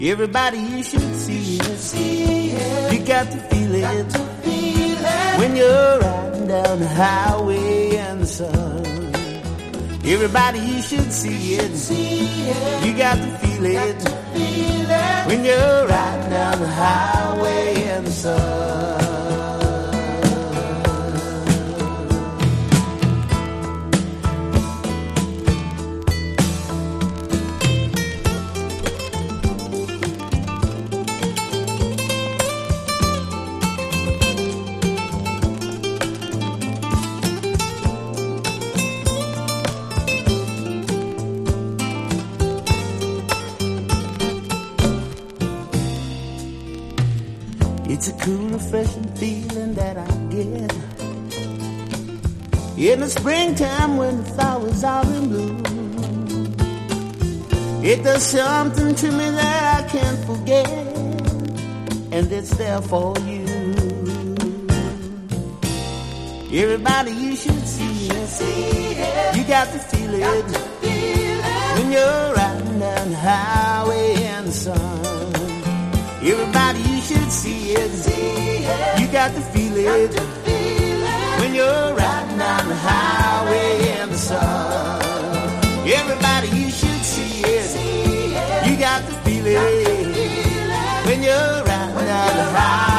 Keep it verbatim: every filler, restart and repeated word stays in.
Everybody, you should see it. You got to feel it when you're riding down the highway in the sun. Everybody, you should see it. You got to feel it when you're riding down the highway in the sun. It's a cool, refreshing feeling that I get in the springtime when the flowers are in bloom. It does something to me that I can't forget, and it's there for you. Everybody, you should see it. You got to feel it when you're riding down the highway in the sun. Everybody, you should see it. You got to feel it when you're riding down the highway in the sun. Everybody, you should see it. You got to feel it when you're riding down the highway.